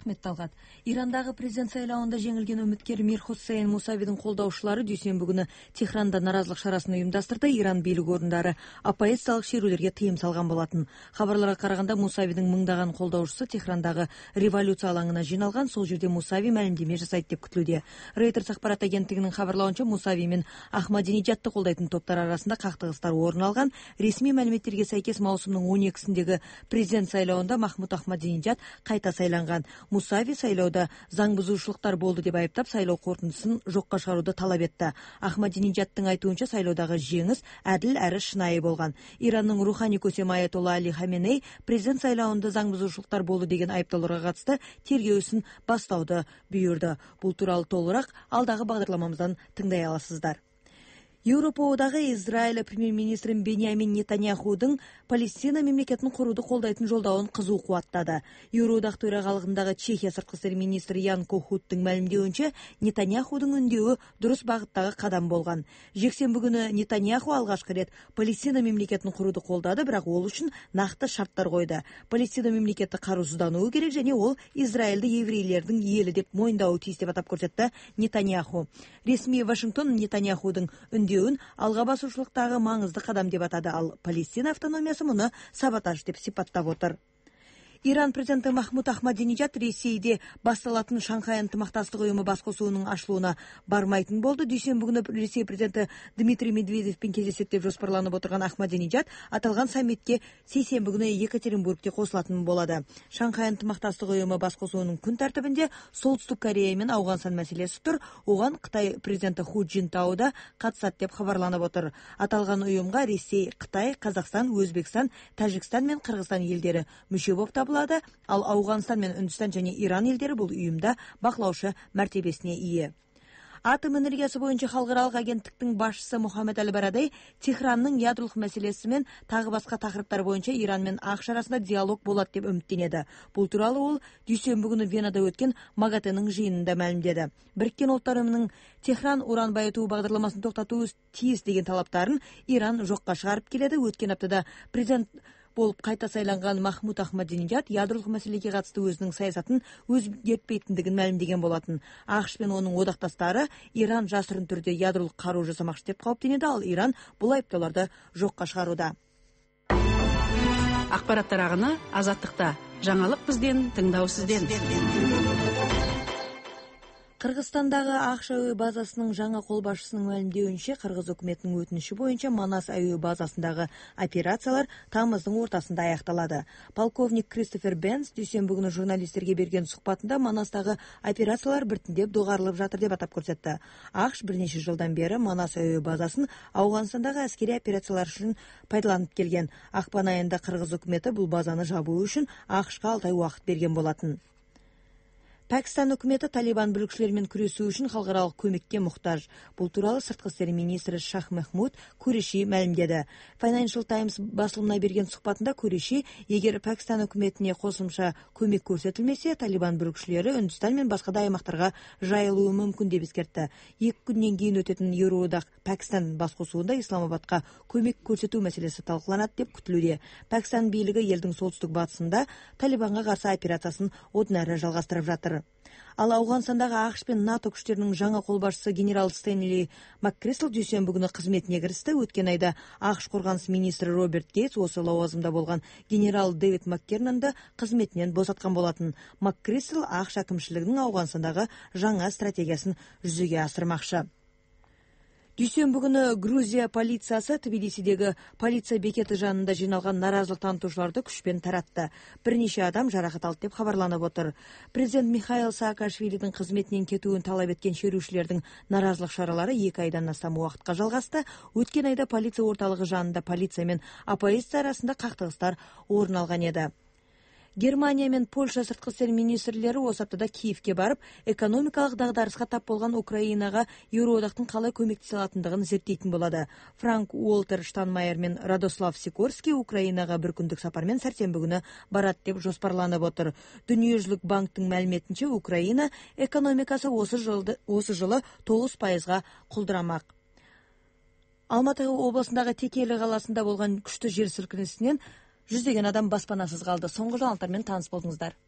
Рахмет, Талгат. Ирандагы президент сайлауында жеңилген үмүткер Мир Хусейн Мусавидің колдоочулары дүйсенбі күнү Техранда наразылык шарасын уюмдаштырды. Иран бийлик орындары оппозициялык шерүүлөргө тыйым салган болатын. Кабарларга караганда Мусавидің мыңдаган колдоочусу Техрандагы революция алаңына жиналган. Сол жерде Мусави маалимдеме жасайт деп күтүлүүдө. Reuters акпарат агенттигинин кабарлауынча, Мусави мен Ахмадинежадты колдойтун топтор арасында кактыгыстар орун алган. Ресми маалиметтерге сайкес маусымдын 12-синдеги президент сайлауында Махмуд Ахмадинежад кайта сайланган. Мусави сайлоодо заң бузуушулуктар болду деп айыптап, сайлоо корутундусун жокко чыгарууду талап этти. Ахмадинежадтын айтуунча, сайлоодагы жеңиш адил әрі шынайы болгон. Иранның руханий көсемі Аятолла Али Хаменей президент сайлауында заң бузуушулуктар болду деген айыптоолорго катысты тергөөсүн баштауды буйрду. Бул тууралуу толугураак алдагы багдарламамыздан тыңдай аласыздар. Европа одагы Израиль премьер-министри Беньямин Нетаньяхудың Палестина мемлекетин курууду колдойтун жолдообун кызуу кубаттады. Евроодак төрагалыгындагы Чехия сырткы иштер министри Ян Кохуттың маалимдеуинче, Нетаньяхудың үндөөү дурус багыттагы кадам болгон. Жексенби күнү Нетаньяху алгачкы рет Палестина мемлекетин курууду колдоду, бирок ол үчүн накты шарттар койду. Палестина мемлекети каруусуздануу керек және ол Израилди еврейлердин эли деп моюндабы тийиз деп атап көрсөттү Нетаньяху. Ресми Вашингтон Нетаньяхудың үндөөүн алга басуучулуктагы маңызды кадам деп атады. Ал Палестина автономиясы муну саботаж деп сипаттап отур. Иран президенти Махмуд Ахмадинежад Ресейде башталатын Шанхай ынтымакташтык уюму баскосуунун ачылууна бармайтын болду. Дүйшөмбү күнү Ресей президенти Дмитрий Медведевпен кездешет деп жоспарланып отурган Ахмадинежад аталган саммитке сейсенби күнү Екатеринбургде кошулатын болду. Шанхай ынтымакташтык уюму баскосуунун күн тартибинде Солтүстүк Корея менен Ауганстан маселеси тур. Оған Кытай президенти Ху Цзиньтао да катышат деп кабарланып отур. Аталган уюмга Ресей, Кытай, Казакстан, Өзбекстан, Тажикстан менен Кыргызстан елдери мүчө болуп табылады. Ал Ауганстан менен Үндүстан және Иран елдери бул уюмда баклаушы мәртебесине ие. Атом энергиясы боюнча халыкаралык агенттиктин башчысы Мухаммед Аль-Барадей Техранның ядролук маселеси менен тагы башка тақырыптар боюнча Иран менен АКШ арасында диалог болот деп үмүттөнөдү. Бул тууралуу ол дүйшөмбү күнү Венада өткөн МАГАТЭнин жыйынында маалимдеди. Бириккен Улуттар уюмунун Техран уран байытуу багдырламасын токтотуу тийиз деген талаптарын Иран жокко чыгарып келеди. Өткөн аптада президент болуп кайта сайланган Махмуд Ахмадинежад ядролук маселеге катысты өзүнүн саясатын өзгөртпейтиндигин маалимдеген болатын. АКШ менен онун одакташтары Иран жашырын түрдө ядролук каруу жасамакчы деп кооптөнүүдө. Ал Иран бул айыптоолорду жокко чыгарууда. Акпараттар агыны Азаттыкта. Жаңалык бизден, тыңдоо сизден. Кыргызстандагы АКШ әуе базасынын жаңа кол башчысынын маалимдеуинче, Кыргыз өкмөтүнүн өтүнүшү боюнча Манас әуе базасындагы операциялар тамыздын ортасында аякталады. Полковник Кристофер Бенс дүйшөмбү күнү журналисттерге берген сухбатында Манастагы операциялар биртиндеп догарылып жатыр деп атап көрсөттү. АКШ бир нече жылдан бери Манас әуе базасын Ауганстандагы аскери операциялар үчүн пайдаланып келген. Акпан айында Кыргыз өкмөтү бул базаны жабуу үчүн АКШга 6 ай убакыт берген болатын. Пакистан өкмөтү Талибан бүлүкчүлөр менен күрөшүү үчүн халыкаралык көмөккө муктаж. Бул тууралуу сырткы иштер министри Шах Махмуд Куриши маалимдеди. Financial Times басылымына берген сухбатында Куриши, эгер Пакистан өкмөтүнө кошумча көмөк көрсөтүлмесе, Талибан бүлүкчүлөрү Үндүстан менен башка да аймактарга жайылуу мүмкүн деп эскертти. 2 күндөн кийин өтөтүн Евроодак Пакистан баскосуунда Исламабадка көмөк көрсөтүү маселеси талкууланат деп күтүлүүдө. Пакистан бийлиги элдин солтүстүк батысында Талибанга каршы операциясын одан ары жалгастырып жатыр. Ал Ауганстандагы АКШ пен НАТО күчтөрүнүн жаңа кол башчысы генерал Стэнли Маккрисл дүйшөмбү күнү кызметине киришти. Өткөн айда АКШ коргонус министри Роберт Гейтс осы лауазымда болгон генерал Дэвид Маккернанды кызметинен босаткан болатын. Маккрисл АКШ акимчилигинин Ауганстандагы жаңа стратегиясын жүзөгө асырмакчы. Дүйшөмбү күнү Грузия полициясы Тбилисидеги полиция бекети жанында жиналган наразылык танытуучуларды күчпен таратты. Бир нече адам жаракат алды деп кабарланып отур. Президент Михаил Саакашвилидин кызметинен кетүүн талап эткен шерүүчүлөрдүн наразылык чаралары 2 айдан астам убакытка жалгасты. Өткөн айда полиция орталыгы жанында полиция менен оппозиция арасында кактыгыстар орун алган эди. Германия мен Польша сырткы иштер министрлери осы аптада Киевке барып, экономикалык дагдарыска тап болгон Украинага Евроодактын калай көмөктөшө алатындыгын зерттейтин болду. Франк Уолтер Штанмайер мен Радослав Сикорский Украинага бир күндүк сапар менен сәрсенбі күнү барат деп жоспарланып отур. Дүниежүзүлүк банктын маалиметинче, Украина экономикасы осы жылы 9%га кулдурамак. Алматы облусундагы Текели каласында болгон күчтүү жер силкинисинен жүздөгөн адам баспанасыз калды. Соңку жаңалыктар менен тааныс болдуңуздар.